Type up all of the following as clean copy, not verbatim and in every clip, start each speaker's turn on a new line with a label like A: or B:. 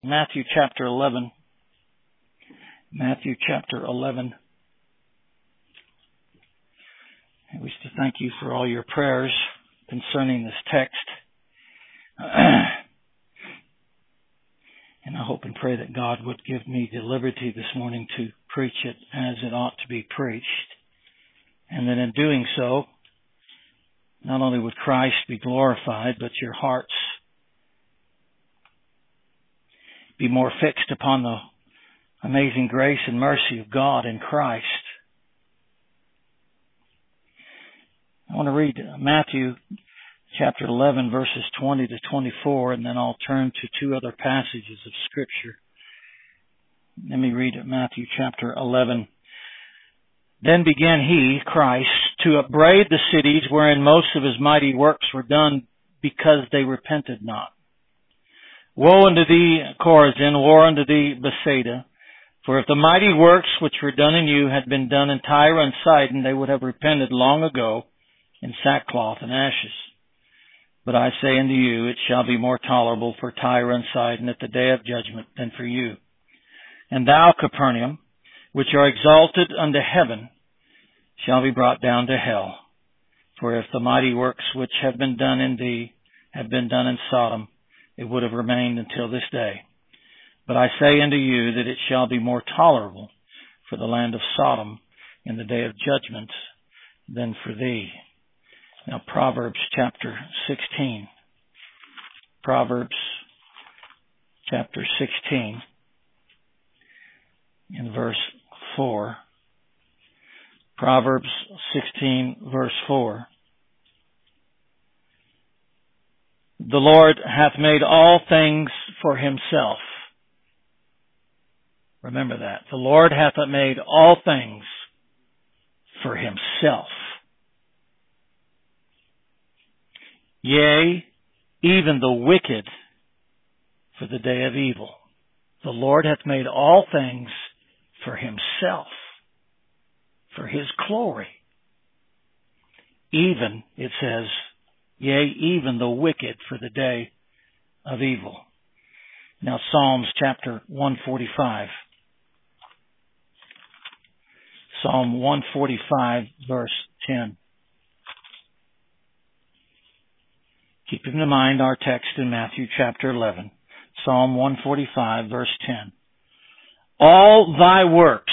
A: Matthew chapter 11. Matthew chapter 11. I wish to thank you for all your prayers concerning this text. And I hope and pray that God would give me the liberty this morning to preach it as it ought to be preached. And that in doing so, not only would Christ be glorified, but your hearts be more fixed upon the amazing grace and mercy of God in Christ. I want to read Matthew chapter 11, verses 20 to 24, and then I'll turn to two other passages of Scripture. Let me read Matthew chapter 11. Then began he, Christ, to upbraid the cities wherein most of his mighty works were done, because they repented not. Woe unto thee, Chorazin! Woe unto thee, Bethsaida! For if the mighty works which were done in you had been done in Tyre and Sidon, they would have repented long ago in sackcloth and ashes. But I say unto you, it shall be more tolerable for Tyre and Sidon at the day of judgment than for you. And thou, Capernaum, which are exalted unto heaven, shall be brought down to hell. For if the mighty works which have been done in thee have been done in Sodom, it would have remained until this day. But I say unto you that it shall be more tolerable for the land of Sodom in the day of judgment than for thee. Now Proverbs chapter 16. Proverbs chapter 16 in verse 4. Proverbs 16 verse 4. The Lord hath made all things for himself. Remember that. The Lord hath made all things for himself. Yea, even the wicked for the day of evil. The Lord hath made all things for himself, for his glory. Even, it says, yea, even the wicked for the day of evil. Now Psalms chapter 145. Psalm 145 verse 10. Keep in mind our text in Matthew chapter 11. Psalm 145 verse 10. All thy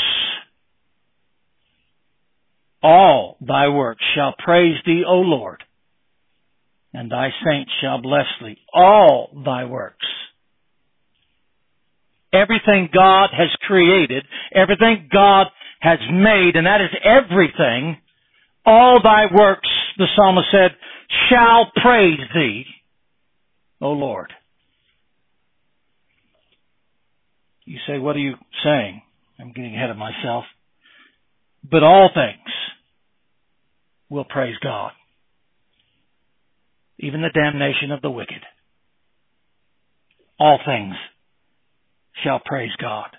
A: works shall praise thee, O Lord, and thy saints shall bless thee. All thy works. Everything God has created, everything God has made, and that is everything, all thy works, the psalmist said, shall praise thee, O Lord. You say, what are you saying? I'm getting ahead of myself. But all things will praise God. Even the damnation of the wicked. All things shall praise God.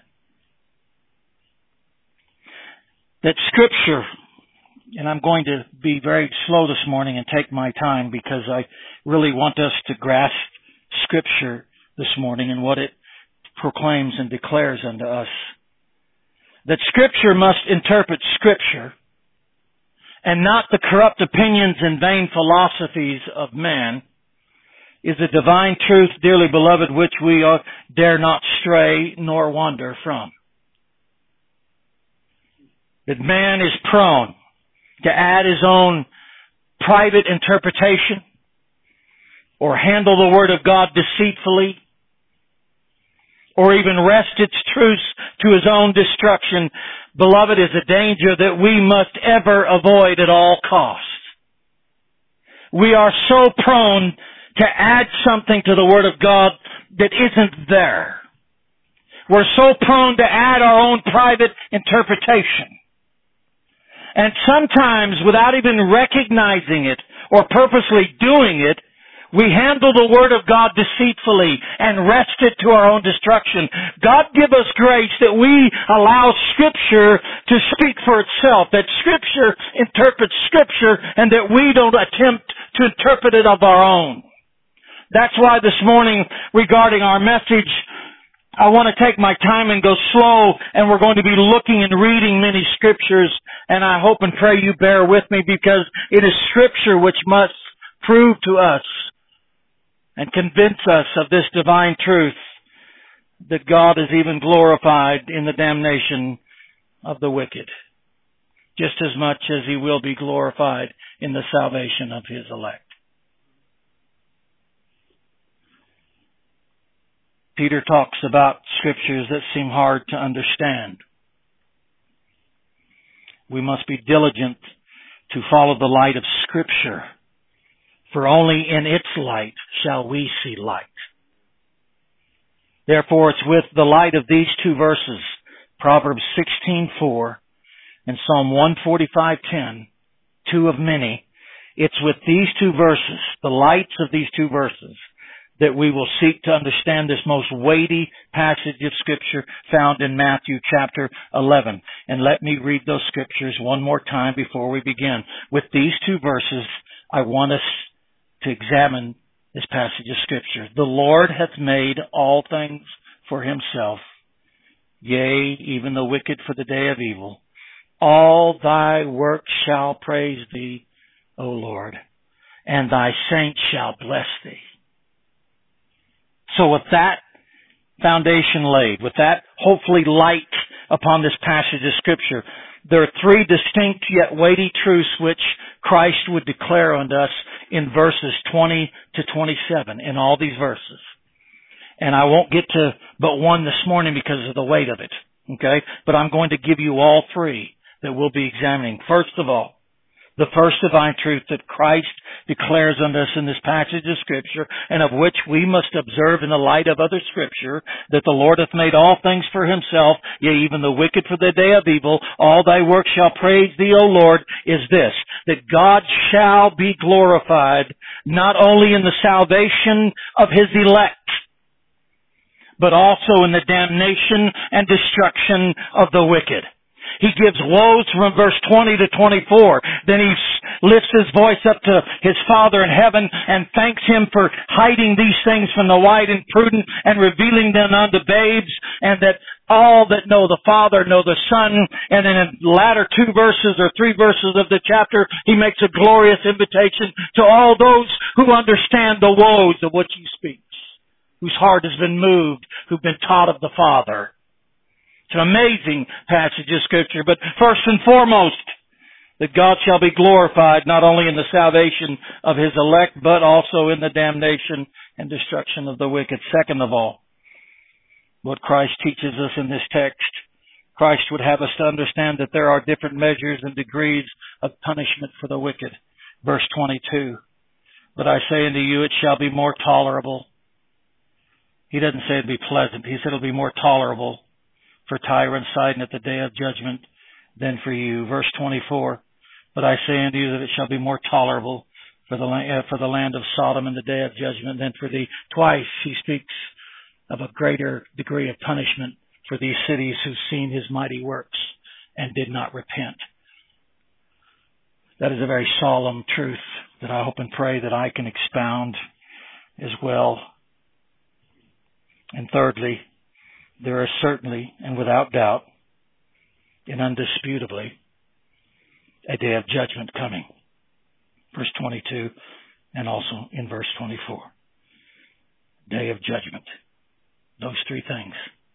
A: That Scripture, and I'm going to be very slow this morning and take my time because I really want us to grasp Scripture this morning and what it proclaims and declares unto us. That Scripture must interpret Scripture and not the corrupt opinions and vain philosophies of man, is a divine truth, dearly beloved, which we dare not stray nor wander from. That man is prone to add his own private interpretation or handle the Word of God deceitfully or even wrest its truths to his own destruction, beloved, is a danger that we must ever avoid at all costs. We are so prone to add something to the Word of God that isn't there. We're so prone to add our own private interpretation. And sometimes, without even recognizing it or purposely doing it, we handle the Word of God deceitfully and wrest it to our own destruction. God give us grace that we allow Scripture to speak for itself, that Scripture interprets Scripture, and that we don't attempt to interpret it of our own. That's why this morning, regarding our message, I want to take my time and go slow, and we're going to be looking and reading many scriptures, and I hope and pray you bear with me, because it is Scripture which must prove to us and convince us of this divine truth, that God is even glorified in the damnation of the wicked, just as much as He will be glorified in the salvation of His elect. Peter talks about scriptures that seem hard to understand. We must be diligent to follow the light of Scripture, for only in its light shall we see light. Therefore, it's with the light of these two verses, Proverbs 16:4 and Psalm 145:10, two of many. It's with these two verses, the lights of these two verses, that we will seek to understand this most weighty passage of Scripture found in Matthew chapter 11. And let me read those scriptures one more time before we begin. With these two verses, I want us to examine this passage of Scripture. The Lord hath made all things for Himself, yea, even the wicked for the day of evil. All thy works shall praise thee, O Lord, and thy saints shall bless thee. So with that foundation laid, with that hopefully light upon this passage of Scripture, there are three distinct yet weighty truths which Christ would declare unto us in verses 20 to 27, in all these verses. And I won't get to but one this morning because of the weight of it, okay? But I'm going to give you all three that we'll be examining. First of all, the first divine truth that Christ declares unto us in this passage of Scripture, and of which we must observe in the light of other Scripture, that the Lord hath made all things for Himself, yea, even the wicked for the day of evil. All thy works shall praise thee, O Lord, is this, that God shall be glorified, not only in the salvation of His elect, but also in the damnation and destruction of the wicked. He gives woes from verse 20 to 24. Then He lifts His voice up to His Father in heaven and thanks Him for hiding these things from the wise and prudent and revealing them unto babes, and that all that know the Father know the Son. And then in the latter two verses or three verses of the chapter, He makes a glorious invitation to all those who understand the woes of which He speaks, whose heart has been moved, who've been taught of the Father. It's an amazing passage of Scripture, but first and foremost, that God shall be glorified not only in the salvation of His elect, but also in the damnation and destruction of the wicked. Second of all, what Christ teaches us in this text, Christ would have us to understand that there are different measures and degrees of punishment for the wicked. Verse 22, but I say unto you, it shall be more tolerable. He doesn't say it'll be pleasant. He said it'll be more tolerable for Tyre and Sidon at the day of judgment than for you. Verse 24, but I say unto you that it shall be more tolerable for the land of Sodom in the day of judgment than for thee. Twice He speaks of a greater degree of punishment for these cities who've seen His mighty works and did not repent. That is a very solemn truth that I hope and pray that I can expound as well. And thirdly, there is certainly and without doubt and undisputably a day of judgment coming. Verse 22 and also in verse 24. Day of judgment. Those three things.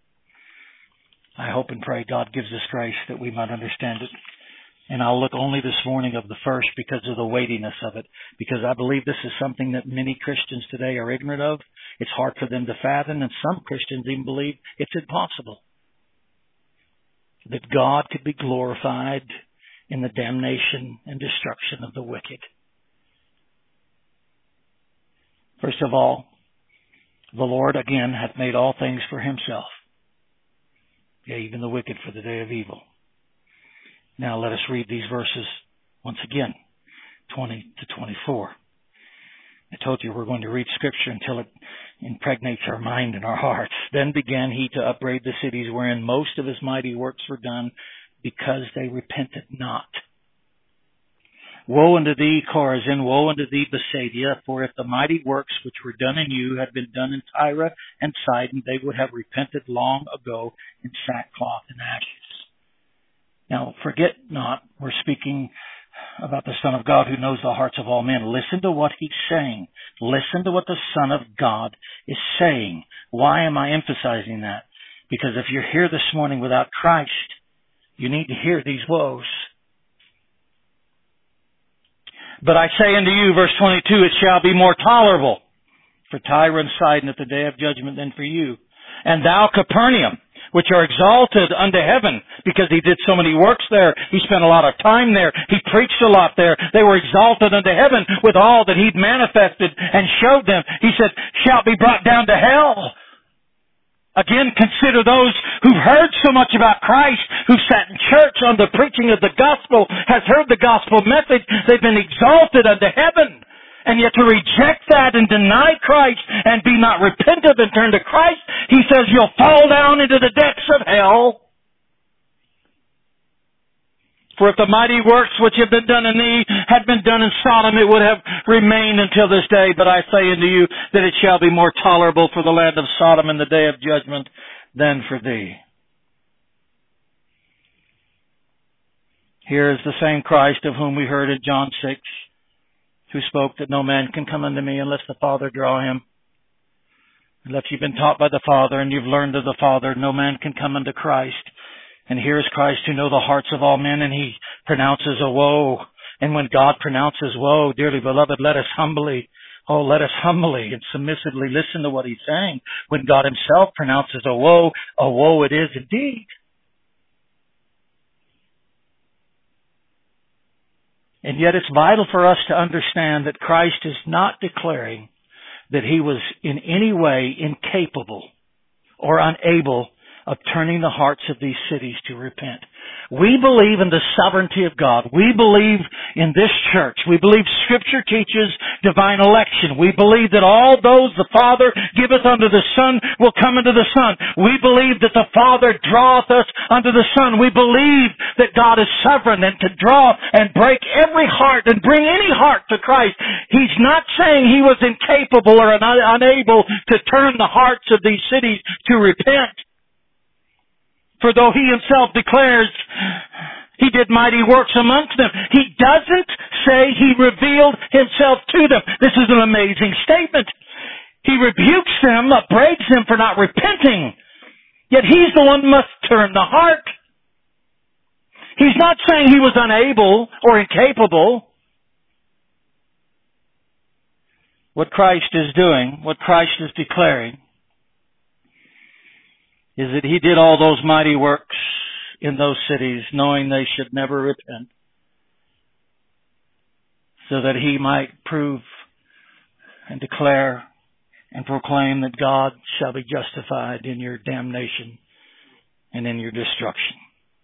A: I hope and pray God gives us grace that we might understand it. And I'll look only this morning of the first because of the weightiness of it, because I believe this is something that many Christians today are ignorant of. It's hard for them to fathom, and some Christians even believe it's impossible that God could be glorified in the damnation and destruction of the wicked. First of all, the Lord again hath made all things for Himself, yea, even the wicked for the day of evil. Now let us read these verses once again, 20 to 24. I told you we're going to read Scripture until it impregnates our mind and our hearts. Then began He to upbraid the cities wherein most of His mighty works were done, because they repented not. Woe unto thee, Chorazin! Woe unto thee, Bethsaida! For if the mighty works which were done in you had been done in Tyre and Sidon, they would have repented long ago in sackcloth and ashes. Now, forget not, we're speaking about the Son of God who knows the hearts of all men. Listen to what he's saying. Listen to what the Son of God is saying. Why am I emphasizing that? Because if you're here this morning without Christ, you need to hear these woes. But I say unto you, verse 22, it shall be more tolerable for Tyre and Sidon at the day of judgment than for you. And thou, Capernaum, which are exalted unto heaven, because he did so many works there. He spent a lot of time there. He preached a lot there. They were exalted unto heaven with all that he'd manifested and showed them. He said, shall be brought down to hell. Again, consider those who've heard so much about Christ, who've sat in church on the preaching of the gospel, has heard the gospel message. They've been exalted unto heaven. And yet to reject that and deny Christ and be not repentant and turn to Christ, he says you'll fall down into the depths of hell. For if the mighty works which have been done in thee had been done in Sodom, it would have remained until this day. But I say unto you that it shall be more tolerable for the land of Sodom in the day of judgment than for thee. Here is the same Christ of whom we heard in John 6, who spoke that no man can come unto me unless the Father draw him. Unless you've been taught by the Father and you've learned of the Father, no man can come unto Christ. And here is Christ who knows the hearts of all men, and he pronounces a woe. And when God pronounces woe, dearly beloved, let us humbly and submissively listen to what he's saying. When God himself pronounces a woe it is indeed. And yet it's vital for us to understand that Christ is not declaring that he was in any way incapable or unable of turning the hearts of these cities to repent. We believe in the sovereignty of God. We believe in this church. We believe Scripture teaches divine election. We believe that all those the Father giveth unto the Son will come unto the Son. We believe that the Father draweth us unto the Son. We believe that God is sovereign and can draw and break every heart and bring any heart to Christ. He's not saying he was incapable or unable to turn the hearts of these cities to repent. For though he himself declares he did mighty works amongst them, he doesn't say he revealed himself to them. This is an amazing statement. He rebukes them, upbraids them for not repenting. Yet he's the one who must turn the heart. He's not saying he was unable or incapable. What Christ is doing, what Christ is declaring, is that he did all those mighty works in those cities, knowing they should never repent, so that he might prove and declare and proclaim that God shall be justified in your damnation and in your destruction.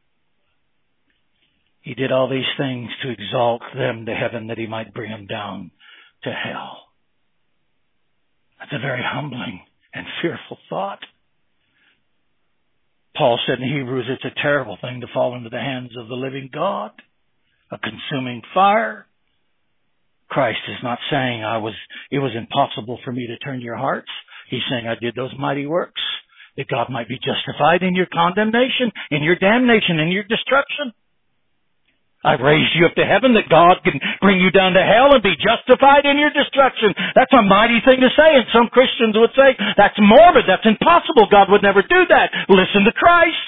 A: He did all these things to exalt them to heaven, that he might bring them down to hell. That's a very humbling and fearful thought. Paul said in Hebrews, it's a terrible thing to fall into the hands of the living God, a consuming fire. Christ is not saying it was impossible for me to turn your hearts. He's saying I did those mighty works that God might be justified in your condemnation, in your damnation, in your destruction. I've raised you up to heaven that God can bring you down to hell and be justified in your destruction. That's a mighty thing to say, and some Christians would say, that's morbid, that's impossible, God would never do that. Listen to Christ.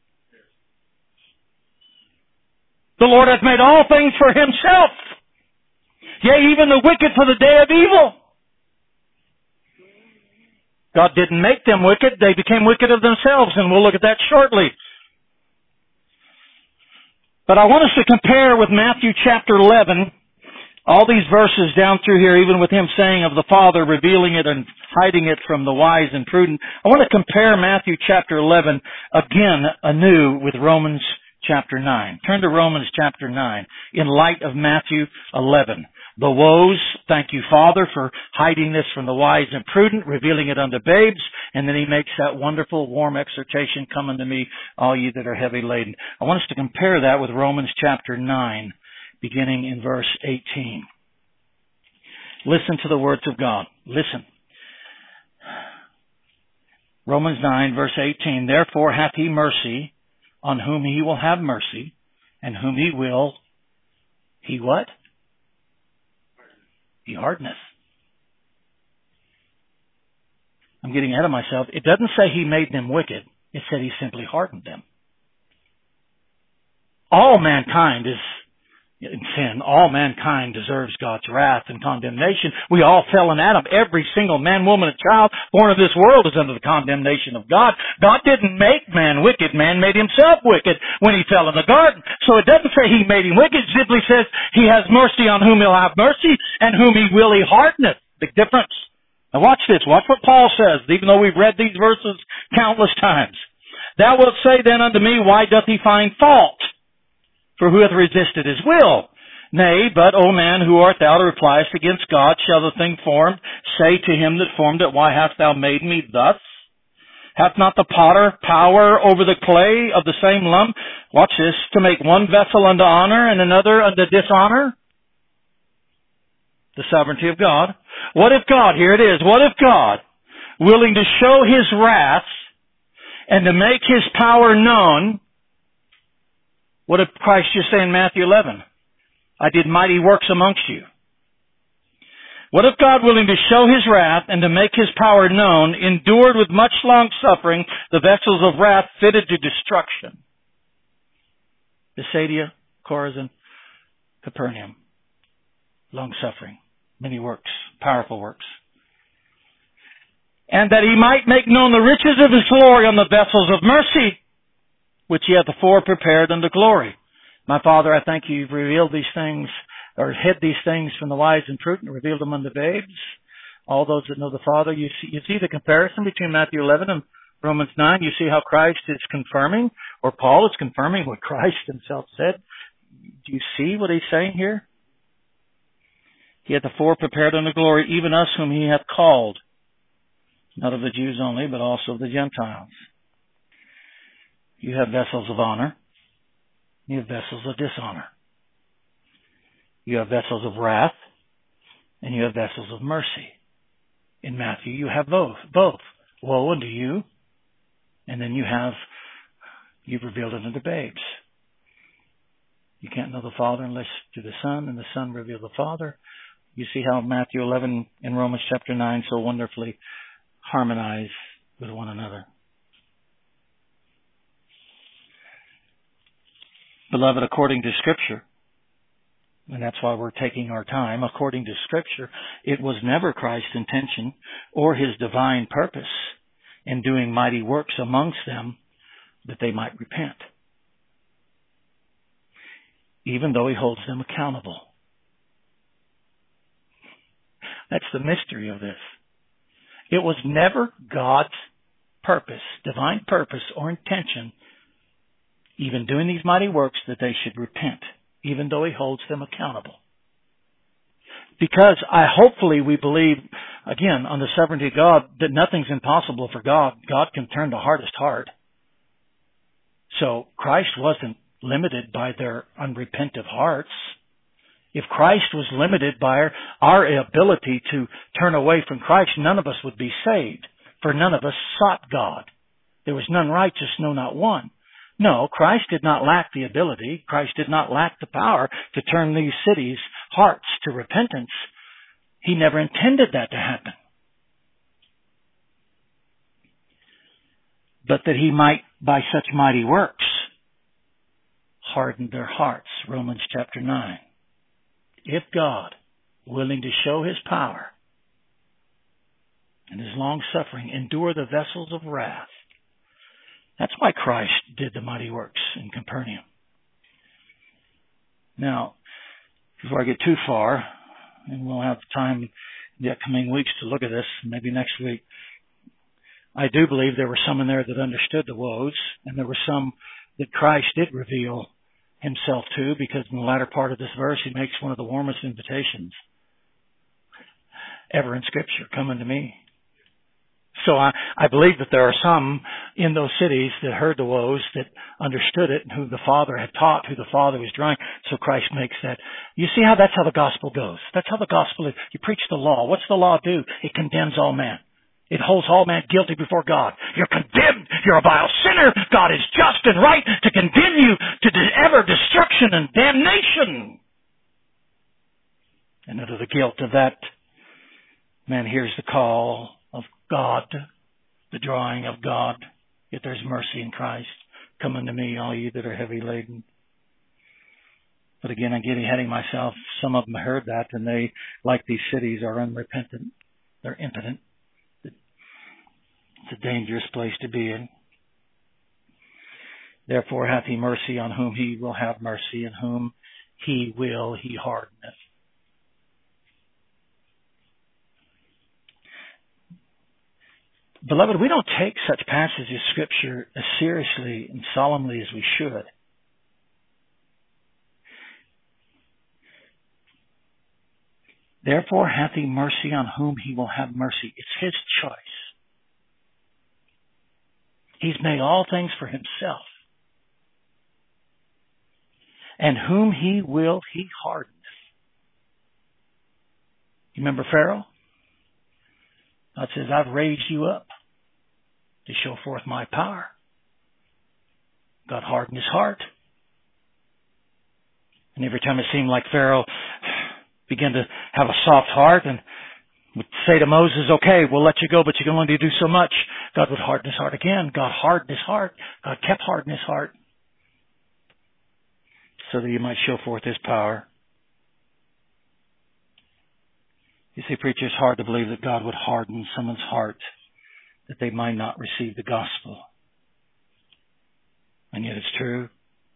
A: The Lord hath made all things for himself, yea, even the wicked for the day of evil. God didn't make them wicked, they became wicked of themselves, and we'll look at that shortly. But I want us to compare with Matthew chapter 11, all these verses down through here, even with him saying of the Father, revealing it and hiding it from the wise and prudent. I want to compare Matthew chapter 11 again anew with Romans chapter 9. Turn to Romans chapter 9 in light of Matthew 11. The woes, thank you, Father, for hiding this from the wise and prudent, revealing it unto babes. And then he makes that wonderful, warm exhortation, come unto me, all ye that are heavy laden. I want us to compare that with Romans chapter 9, beginning in verse 18. Listen to the words of God. Listen. Romans 9, verse 18. Therefore hath he mercy on whom he will have mercy, and whom he will, he what? He hardeneth. I'm getting ahead of myself. It doesn't say he made them wicked. It said he simply hardened them. All mankind is in sin. All mankind deserves God's wrath and condemnation. We all fell in Adam. Every single man, woman, and child born of this world is under the condemnation of God. God didn't make man wicked. Man made himself wicked when he fell in the garden. So it doesn't say he made him wicked. It simply says he has mercy on whom he'll have mercy, and whom he will he hardeneth. Big difference. Now watch this. Watch what Paul says, even though we've read these verses countless times. Thou wilt say then unto me, why doth he find fault? For who hath resisted his will? Nay, but, O man, who art thou to repliest against God? Shall the thing formed say to him that formed it, why hast thou made me thus? Hath not the potter power over the clay of the same lump? Watch this. To make one vessel unto honor and another unto dishonor? The sovereignty of God. What if God, here it is, what if God, willing to show his wrath and to make his power known, what did Christ just say in Matthew 11? I did mighty works amongst you. What if God, willing to show his wrath and to make his power known, endured with much long suffering the vessels of wrath fitted to destruction? Bethsaida, Chorazin, Capernaum. Long suffering. Many works. Powerful works. And that he might make known the riches of his glory on the vessels of mercy, which he hath afore prepared unto glory. My Father, I thank you, you've revealed these things, or hid these things from the wise and prudent, and revealed them unto babes. All those that know the Father, you see the comparison between Matthew 11 and Romans 9. You see how Christ is confirming, or Paul is confirming what Christ himself said. Do you see what he's saying here? He hath afore prepared unto glory, even us whom he hath called, not of the Jews only, but also of the Gentiles. You have vessels of honor. You have vessels of dishonor. You have vessels of wrath. And you have vessels of mercy. In Matthew, you have both. Woe unto you. And then you've revealed it unto babes. You can't know the Father unless through the Son, and the Son reveal the Father. You see how Matthew 11 and Romans chapter 9 so wonderfully harmonize with one another. Beloved, according to Scripture, and that's why we're taking our time, according to Scripture, it was never Christ's intention or his divine purpose in doing mighty works amongst them that they might repent, even though he holds them accountable. That's the mystery of this. It was never God's purpose, divine purpose or intention, even doing these mighty works, that they should repent, even though he holds them accountable. Because hopefully we believe, again, on the sovereignty of God, that nothing's impossible for God. God can turn the hardest heart. So Christ wasn't limited by their unrepentant hearts. If Christ was limited by our ability to turn away from Christ, none of us would be saved, for none of us sought God. There was none righteous, no, not one. No, Christ did not lack the ability. Christ did not lack the power to turn these cities' hearts to repentance. He never intended that to happen. But that he might, by such mighty works, harden their hearts. Romans chapter 9. If God, willing to show his power and his long suffering, endure the vessels of wrath. That's why Christ did the mighty works in Capernaum. Now, before I get too far, and we'll have time in the upcoming weeks to look at this, maybe next week, I do believe there were some in there that understood the woes, and there were some that Christ did reveal himself to, because in the latter part of this verse, he makes one of the warmest invitations ever in Scripture. Come unto me. So I believe that there are some in those cities that heard the woes, that understood it, and who the Father had taught, who the Father was drawing. So Christ makes that. You see how that's how the gospel goes. That's how the gospel is. You preach the law. What's the law do? It condemns all men. It holds all men guilty before God. You're condemned. You're a vile sinner. God is just and right to condemn you to ever destruction and damnation. And under the guilt of that, man hears the call of God, the drawing of God. Yet there's mercy in Christ. Come unto me, all you that are heavy laden. But again, I'm getting ahead of myself. Some of them heard that, and they, like these cities, are unrepentant. They're impotent. It's a dangerous place to be in. Therefore hath he mercy on whom he will have mercy, and whom he will he hardeneth. Beloved, we don't take such passages of Scripture as seriously and solemnly as we should. Therefore hath he mercy on whom he will have mercy. It's his choice. He's made all things for himself. And whom he will, he hardeneth. You remember Pharaoh? God says, I've raised you up to show forth my power. God hardened his heart. And every time it seemed like Pharaoh began to have a soft heart and would say to Moses, okay, we'll let you go, but you can only do so much, God would harden his heart again. God hardened his heart. God kept hardening his heart so that he might show forth his power. You see, preacher, it's hard to believe that God would harden someone's heart that they might not receive the gospel. And yet it's true.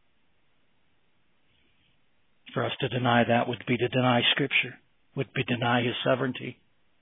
A: For us to deny that would be to deny Scripture, would be to deny his sovereignty.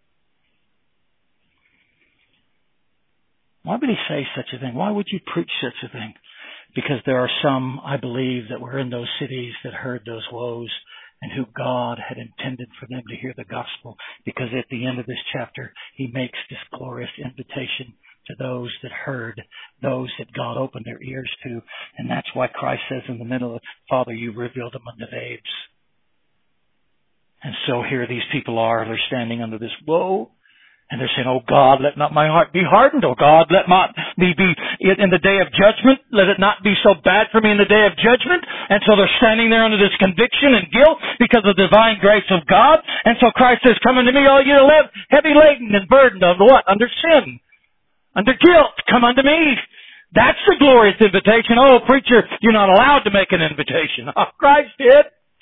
A: Why would he say such a thing? Why would you preach such a thing? Because there are some, I believe, that were in those cities that heard those woes and who God had intended for them to hear the gospel. Because at the end of this chapter, he makes this glorious invitation to those that heard, those that God opened their ears to. And that's why Christ says in the middle of, Father, you revealed them unto babes. And so here these people are, they're standing under this woe. And they're saying, oh God, let not my heart be hardened. Oh God, let not me be in the day of judgment. Let it not be so bad for me in the day of judgment. And so they're standing there under this conviction and guilt because of the divine grace of God. And so Christ says, come unto me, all you that live heavy laden and burdened under what? Under sin. Under guilt. Come unto me. That's the glorious invitation. Oh, preacher, you're not allowed to make an invitation. Oh, Christ did.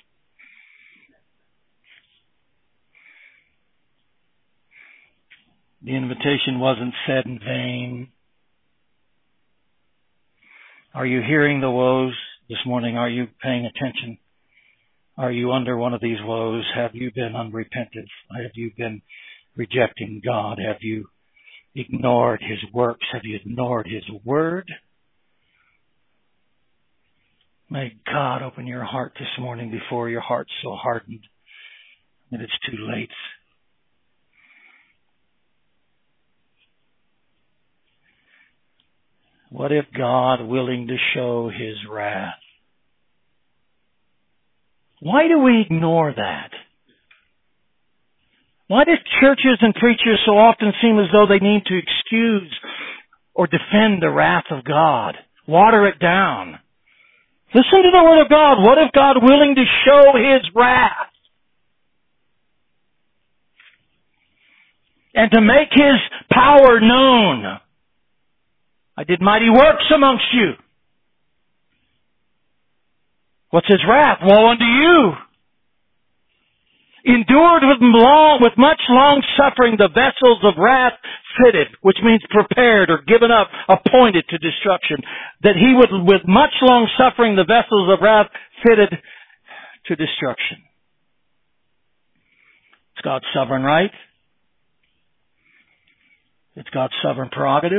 A: The invitation wasn't said in vain. Are you hearing the woes this morning? Are you paying attention? Are you under one of these woes? Have you been unrepentant? Have you been rejecting God? Have you ignored his works? Have you ignored his word? May God open your heart this morning before your heart's so hardened that it's too late. What if God, willing to show his wrath? Why do we ignore that? Why do churches and preachers so often seem as though they need to excuse or defend the wrath of God? Water it down. Listen to the word of God. What if God, willing to show his wrath and to make his power known? I did mighty works amongst you. What's his wrath? Woe unto you. Endured with much long suffering the vessels of wrath fitted, which means prepared or given up, appointed to destruction. That he would, with much long suffering the vessels of wrath fitted to destruction. It's God's sovereign right. It's God's sovereign prerogative.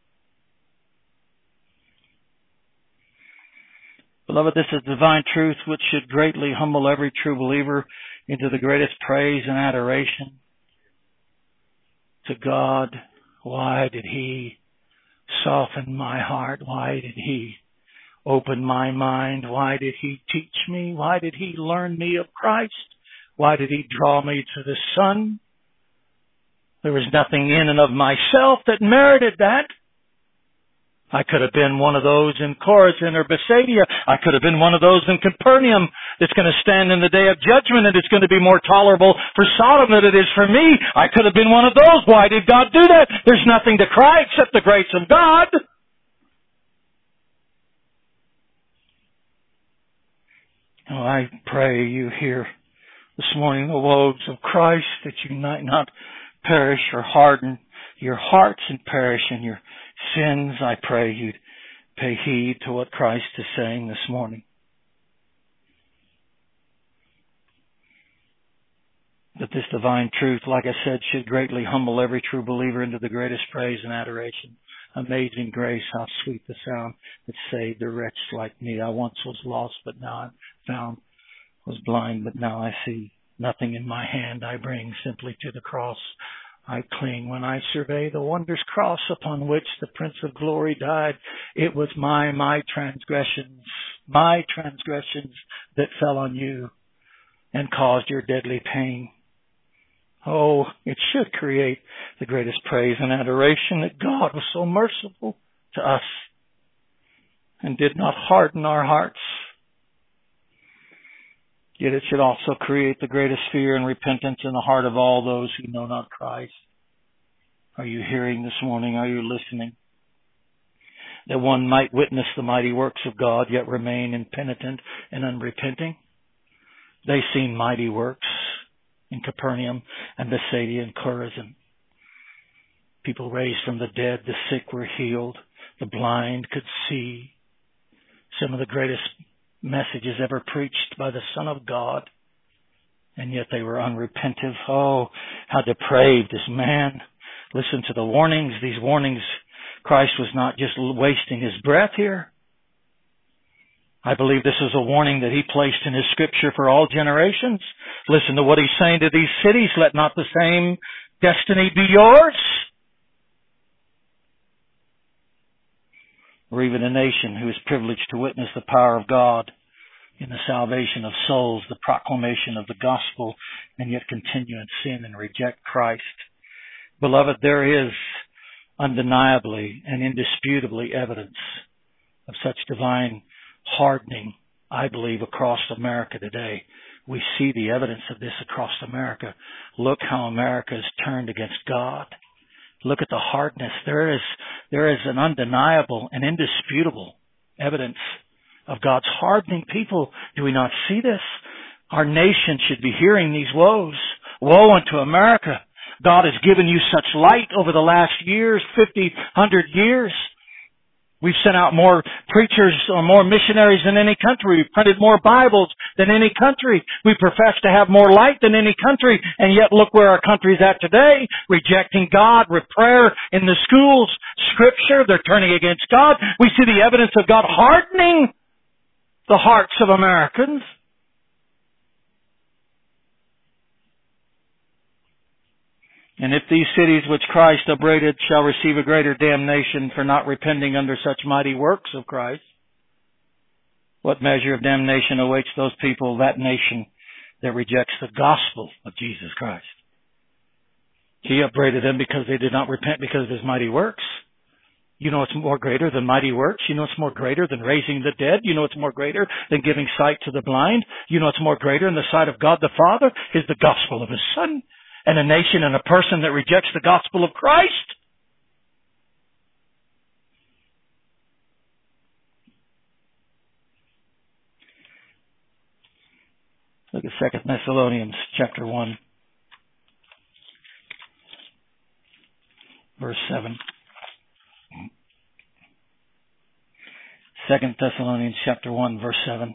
A: Beloved, this is divine truth which should greatly humble every true believer into the greatest praise and adoration to God, Why did He soften my heart? Why did He open my mind? Why did He teach me? Why did He learn me of Christ? Why did He draw me to the Son? There was nothing in and of myself that merited that. I could have been one of those in Chorazin or Bethsaida. I could have been one of those in Capernaum that's going to stand in the day of judgment, and it's going to be more tolerable for Sodom than it is for me. I could have been one of those. Why did God do that? There's nothing to cry except the grace of God. Oh, I pray you hear this morning the woes of Christ, that you might not perish or harden your hearts and perish in your sins. I pray you'd pay heed to what Christ is saying this morning. That this divine truth, like I said, should greatly humble every true believer into the greatest praise and adoration. Amazing grace, how sweet the sound that saved a wretch like me. I once was lost, but now I'm found. Was blind, but now I see. Nothing in my hand I bring, simply to the cross I cling. When I survey the wondrous cross upon which the Prince of Glory died, it was my transgressions that fell on you and caused your deadly pain. Oh, it should create the greatest praise and adoration that God was so merciful to us and did not harden our hearts. Yet it should also create the greatest fear and repentance in the heart of all those who know not Christ. Are you hearing this morning? Are you listening? That one might witness the mighty works of God, yet remain impenitent and unrepenting. They seen mighty works in Capernaum and Bethsaida and Chorazin. People raised from the dead, the sick were healed, the blind could see. Some of the greatest messages ever preached by the Son of God, and yet they were unrepentive. Oh, how depraved is man. Listen to the warnings. These warnings, Christ was not just wasting His breath here. I believe this is a warning that He placed in His Scripture for all generations. Listen to what He's saying to these cities. Let not the same destiny be yours. Or even a nation who is privileged to witness the power of God in the salvation of souls, the proclamation of the gospel, and yet continue in sin and reject Christ. Beloved, there is undeniably and indisputably evidence of such divine hardening, I believe, across America today. We see the evidence of this across America. Look how America is turned against God. Look at the hardness. There is an undeniable and indisputable evidence of God's hardening people. Do we not see this? Our nation should be hearing these woes. Woe unto America. God has given you such light over the last years, 50, 100 years. We've sent out more preachers or more missionaries than any country. We've printed more Bibles than any country. We profess to have more light than any country. And yet look where our country's at today. Rejecting God with prayer in the schools, Scripture. They're turning against God. We see the evidence of God hardening the hearts of Americans. And if these cities which Christ upbraided shall receive a greater damnation for not repenting under such mighty works of Christ, what measure of damnation awaits those people, that nation that rejects the gospel of Jesus Christ? He upbraided them because they did not repent because of His mighty works. You know it's more greater than mighty works. You know it's more greater than raising the dead. You know it's more greater than giving sight to the blind. You know it's more greater in the sight of God the Father is the gospel of His Son. And a nation and a person that rejects the gospel of Christ. Look at 2 Thessalonians chapter 1, verse 7. 2 Thessalonians chapter 1, verse 7.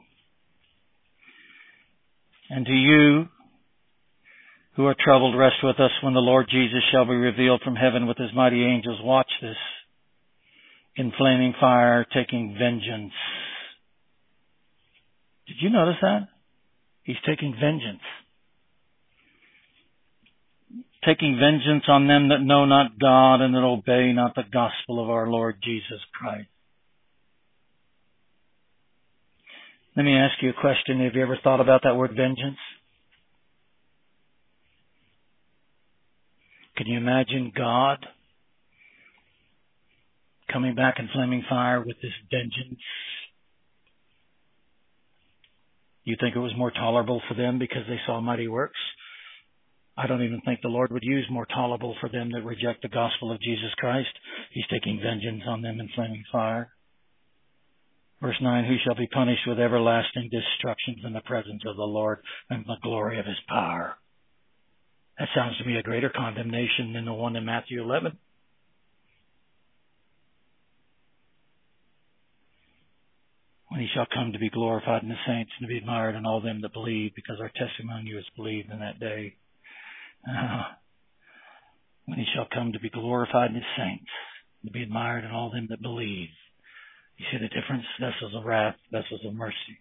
A: And to you who are troubled, rest with us when the Lord Jesus shall be revealed from heaven with His mighty angels. Watch this. In flaming fire, taking vengeance. Did you notice that? He's taking vengeance. taking vengeance on them that know not God and that obey not the gospel of our Lord Jesus Christ. Let me ask you a question. Have you ever thought about that word vengeance? Can you imagine God coming back in flaming fire with this vengeance? You think it was more tolerable for them because they saw mighty works? I don't even think the Lord would use more tolerable for them that reject the gospel of Jesus Christ. He's taking vengeance on them in flaming fire. Verse 9, who shall be punished with everlasting destruction from the presence of the Lord and the glory of His power. That sounds to me a greater condemnation than the one in Matthew 11. When He shall come to be glorified in the saints and to be admired in all them that believe, because our testimony was believed in that day. When He shall come to be glorified in His saints, to be admired in all them that believe. You see the difference? Vessels of wrath, vessels of mercy.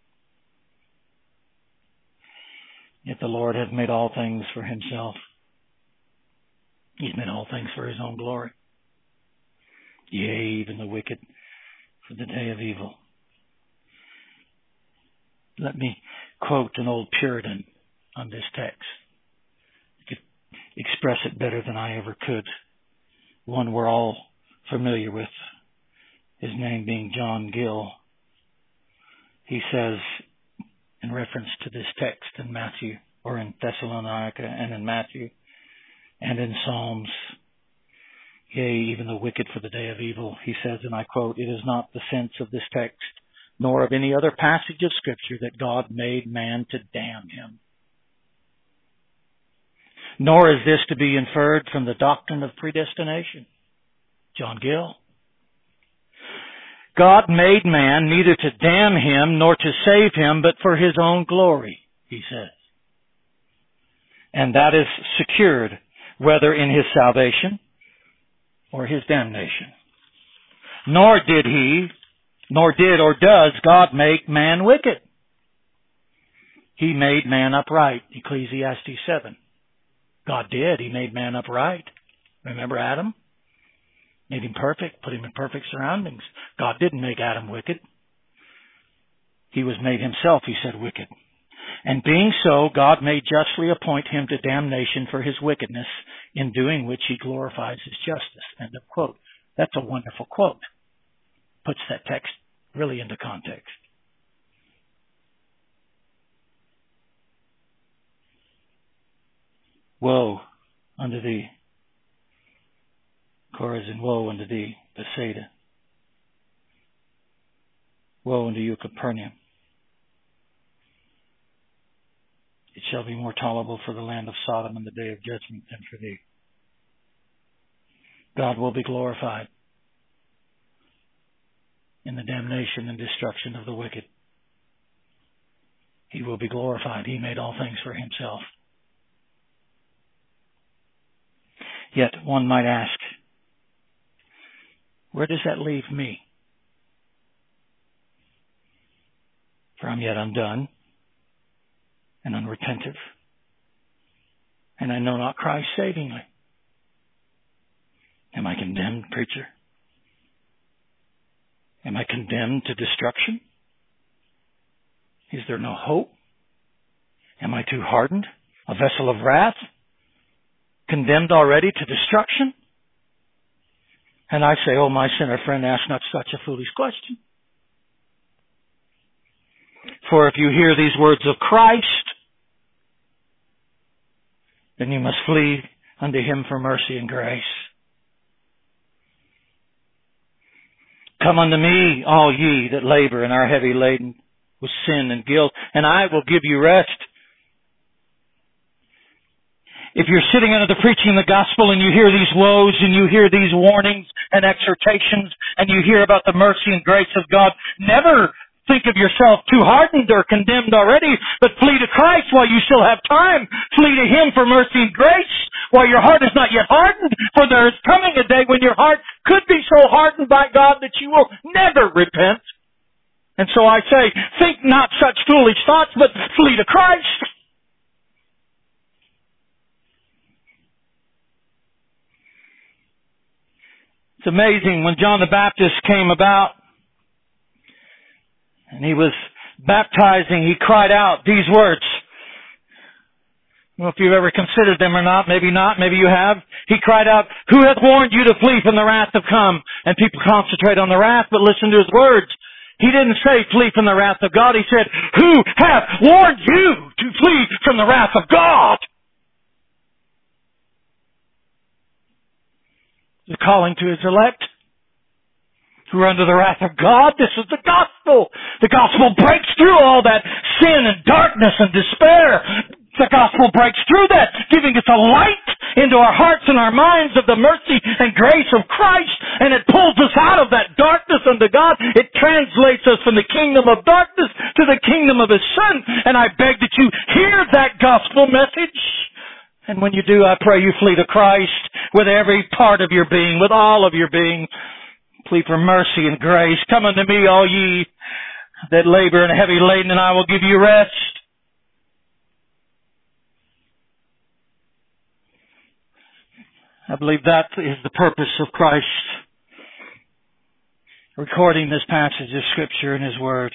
A: Yet the Lord hath made all things for Himself. He's made all things for His own glory. Yea, even the wicked for the day of evil. Let me quote an old Puritan on this text. You could express it better than I ever could. One we're all familiar with. His name being John Gill. He says, in reference to this text in Matthew, or in Thessalonica and in Matthew, and in Psalms, yea, even the wicked for the day of evil, he says, and I quote, it is not the sense of this text, nor of any other passage of Scripture, that God made man to damn him. Nor is this to be inferred from the doctrine of predestination. John Gill. God made man neither to damn him nor to save him, but for His own glory, he says. And that is secured whether in His salvation or His damnation. Nor did or does God make man wicked. He made man upright, Ecclesiastes 7. God did. He made man upright. Remember Adam? Made him perfect, put him in perfect surroundings. God didn't make Adam wicked. He was made himself, he said, wicked. And being so, God may justly appoint him to damnation for his wickedness, in doing which He glorifies His justice. End of quote. That's a wonderful quote. Puts that text really into context. Woe unto thee, Chorazin, woe unto thee, Bethsaida. Woe unto you, Capernaum. It shall be more tolerable for the land of Sodom in the day of judgment than for thee. God will be glorified in the damnation and destruction of the wicked. He will be glorified. He made all things for Himself. Yet one might ask, where does that leave me? For I'm yet undone and unrepentive, and I know not Christ savingly. Am I condemned, preacher? Am I condemned to destruction? Is there no hope? Am I too hardened? A vessel of wrath? Condemned already to destruction? And I say, oh, my sinner friend, ask not such a foolish question. For if you hear these words of Christ, then you must flee unto Him for mercy and grace. Come unto me, all ye that labor and are heavy laden with sin and guilt, and I will give you rest. If you're sitting under the preaching of the gospel and you hear these woes and you hear these warnings and exhortations and you hear about the mercy and grace of God, never think of yourself too hardened or condemned already, but flee to Christ while you still have time. Flee to Him for mercy and grace while your heart is not yet hardened, for there is coming a day when your heart could be so hardened by God that you will never repent. And so I say, think not such foolish thoughts, but flee to Christ. It's amazing when John the Baptist came about and he was baptizing, he cried out these words. I don't know if you've ever considered them or not. Maybe not. Maybe you have. He cried out, "Who hath warned you to flee from the wrath to come?" And people concentrate on the wrath, but listen to his words. He didn't say flee from the wrath of God. He said, "Who hath warned you to flee from the wrath of God?" The calling to his elect who are under the wrath of God. This is the gospel. The gospel breaks through all that sin and darkness and despair. The gospel breaks through that, giving us a light into our hearts and our minds of the mercy and grace of Christ, and it pulls us out of that darkness unto God. It translates us from the kingdom of darkness to the kingdom of His Son. And I beg that you hear that gospel message. And when you do, I pray you flee to Christ with every part of your being, with all of your being. Plead for mercy and grace. Come unto me, all ye that labor and heavy laden, and I will give you rest. I believe that is the purpose of Christ recording this passage of Scripture in His Word.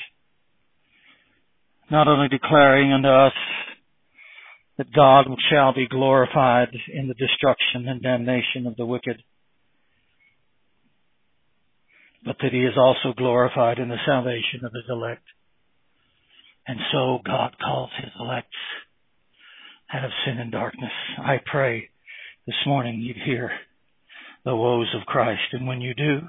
A: Not only declaring unto us that God shall be glorified in the destruction and damnation of the wicked, but that He is also glorified in the salvation of His elect. And so God calls His elect out of sin and darkness. I pray this morning you'd hear the woes of Christ. And when you do,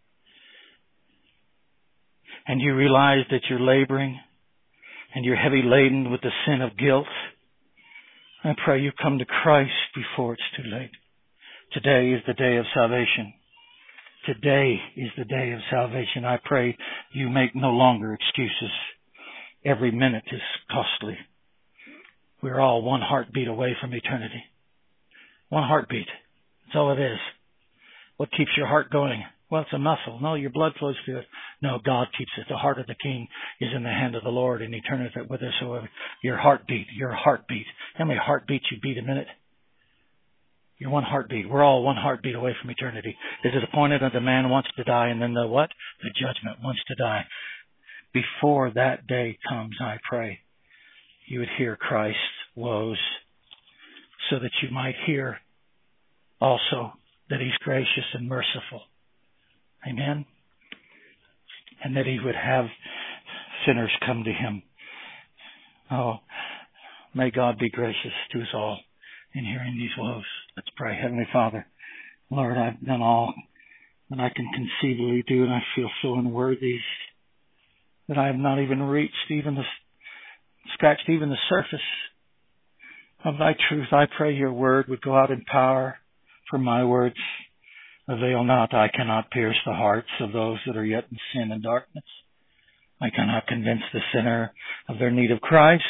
A: and you realize that you're laboring and you're heavy laden with the sin of guilt, I pray you come to Christ before it's too late. Today is the day of salvation. Today is the day of salvation. I pray you make no longer excuses. Every minute is costly. We're all one heartbeat away from eternity. One heartbeat. That's all it is. What keeps your heart going? Well, it's a muscle. No, your blood flows through it. No, God keeps it. The heart of the King is in the hand of the Lord, and He turneth it whithersoever. Your heartbeat. How many heartbeats you beat a minute? You're one heartbeat. We're all one heartbeat away from eternity. Is it appointed that the man wants to die, and then the what? The judgment wants to die. Before that day comes, I pray you would hear Christ's woes, so that you might hear also that He's gracious and merciful. Amen. And that He would have sinners come to Him. Oh, may God be gracious to us all in hearing these woes. Let's pray. Heavenly Father, Lord, I've done all that I can conceivably do, and I feel so unworthy that I have not even scratched even the surface of Thy truth. I pray Your word would go out in power, for my words avail not. I cannot pierce the hearts of those that are yet in sin and darkness. I cannot convince the sinner of their need of Christ.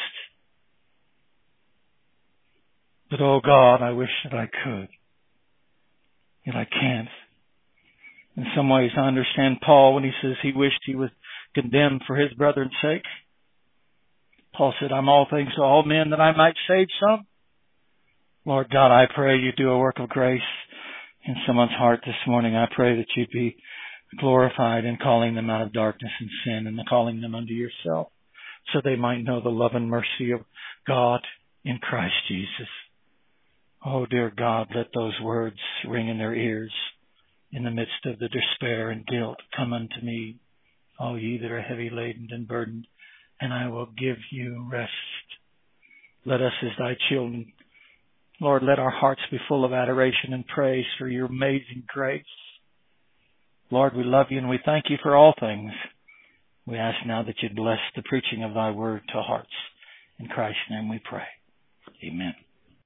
A: But, oh God, I wish that I could. Yet I can't. In some ways, I understand Paul when he says he wished he was condemned for his brethren's sake. Paul said, I'm all things to all men that I might save some. Lord God, I pray you do a work of grace in someone's heart this morning. I pray that you'd be glorified in calling them out of darkness and sin and calling them unto yourself, so they might know the love and mercy of God in Christ Jesus. Oh, dear God, let those words ring in their ears in the midst of the despair and guilt. Come unto me, all ye that are heavy laden and burdened, and I will give you rest. Let us as thy children, Lord, let our hearts be full of adoration and praise for your amazing grace. Lord, we love you and we thank you for all things. We ask now that you'd bless the preaching of thy word to hearts. In Christ's name we pray. Amen.